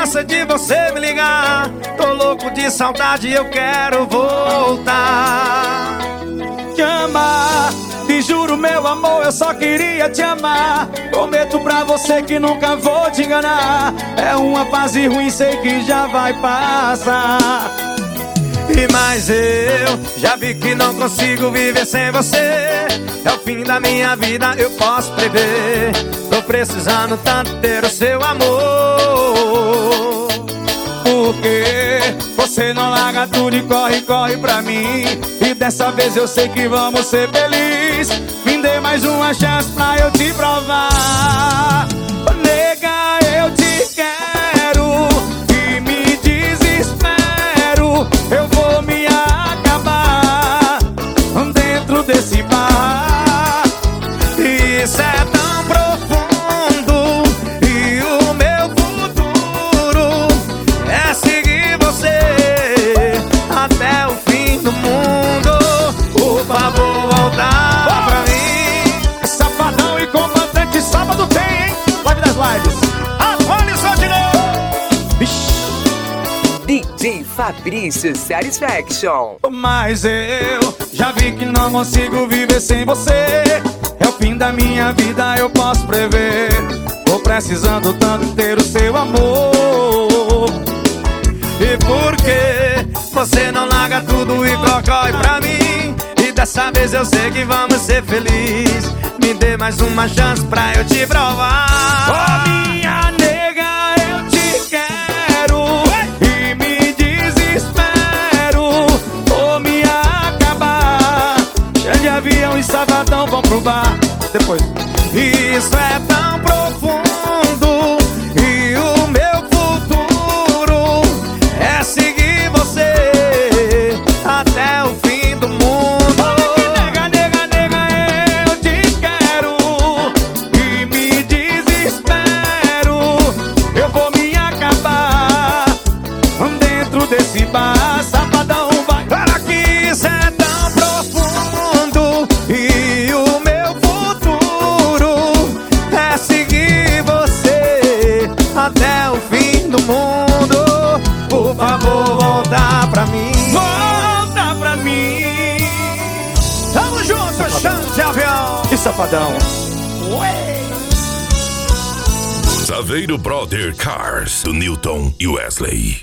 passa de você me ligar. Tô louco de saudade, eu quero voltar. Te amar, te juro meu amor, eu só queria te amar. Prometo pra você que nunca vou te enganar. É uma fase ruim, sei que já vai passar. Mas eu já vi que não consigo viver sem você. É o fim da minha vida, eu posso prever. Tô precisando tanto ter o seu amor. Porque você não larga tudo e corre, corre pra mim. E dessa vez eu sei que vamos ser felizes. Me dê mais uma chance pra eu te provar. Nega, eu te quero e me desespero. Eu vou me acabar dentro desse bar. Isso é tão profundo e o meu futuro é seguir você até o fim do mundo. Por favor, voltar pra mim. Safadão e comandante, sábado tem, hein? Live das lives. Atualizou de novo. DJ Fabrício Satisfaction. Mas eu já vi que não consigo viver sem você. É o fim da minha vida, eu posso prever. Tô precisando tanto ter o seu amor. E por que você não larga tudo e corre pra mim? E dessa vez eu sei que vamos ser felizes. Me dê mais uma chance pra eu te provar. Oh, minha nega, eu te quero e me desespero. Vou me acabar. Cheio de avião e sabadão, vão pro bar. Depois. Isso é tão profundo e o meu futuro é seguir você até o fim do mundo. Nega, nega, nega, eu te quero e me desespero. Eu vou me acabar dentro desse bar. Safadão vai. Para que isso é tão profundo e o meu futuro é seguir você até o fim do mundo. Por favor, volta pra mim. Volta pra mim. Tamo junto, chão de avião. Que safadão. Saveiro Brother Cars, do Newton e Wesley.